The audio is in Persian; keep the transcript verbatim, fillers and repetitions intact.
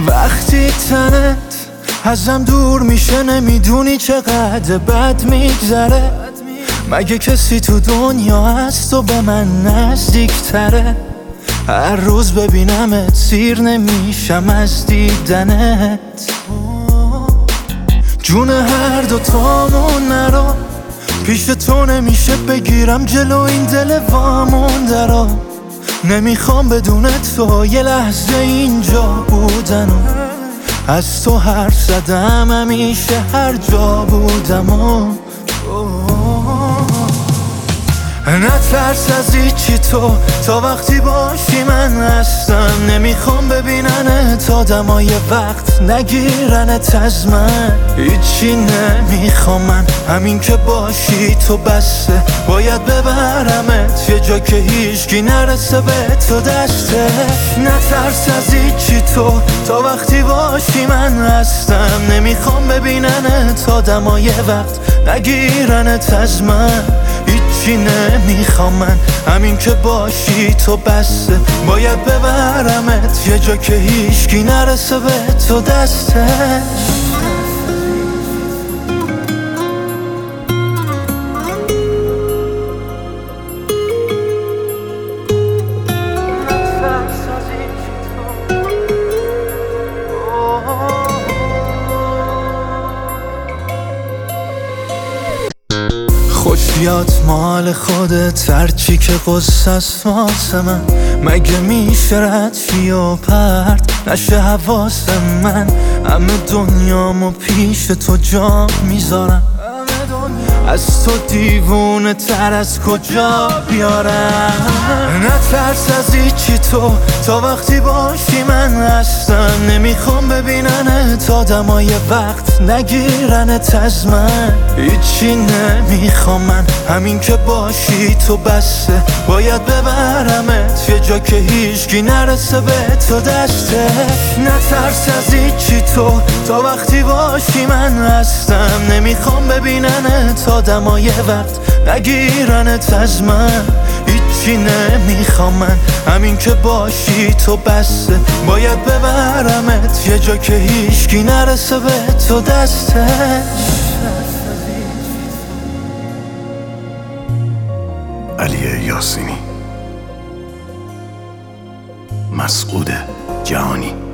وقتی تنت ازم دور میشه نمیدونی چقدر بد میگذره. مگه کسی تو دنیا هست و به من نزدیکتره؟ هر روز ببینمت سیر نمیشم از دیدنت. جون هر دوتامون نرو، پیش تو نمیشه بگیرم جلو این دل وامونده رو. نمیخوام بدون تو یه لحظه اینجا بودن و از تو حرف زدم همیشه هر جا بودم و نترس از هیچی تو تا وقتی باشی من هستم. نمیخوام ببیننت آدمای وقت نگیرنت از من. هیچی نمیخوام من، همین که باشی تو بسته. باید ببرمت یه جا که هیچکی نرسه به تو دسته. نترس از هیچی تو تا وقتی باشی من هستم. نمیخوام ببیننت آدمای وقت نگیرنت از من. هیچی نمیخوام من، همین که باشی تو بسته. باید ببرمت یه جا که هیچکی نرسه به تو دستش. خوشیات مال خودت، هرچی که قصه است واسه من. مگه میشه رد شی و پرت نشه حواس من؟ همه دنیامو پیش تو جا میذارم. از تو دیوونه تر از کجا بیارم؟ نترس از هیچی تو تا وقتی باشی من هستم. نمیخوام ببیننت آدمای وقت نگیرنت از من. هیچی نمیخوام من، همین که باشی تو بسته. باید ببرمت یه جا که هیچکی نرسه به تو دسته. نترس از هیچی تو تا وقتی باشی من هستم. نمیخوام ببیننت آدمای وقت نگیرنت از من. هیچی نمیخوام من، همین که باشی تو بسته. باید ببرمت یه جا که هیچکی نرسه به تو دستش. علی یاسینی، مسعود جهانی.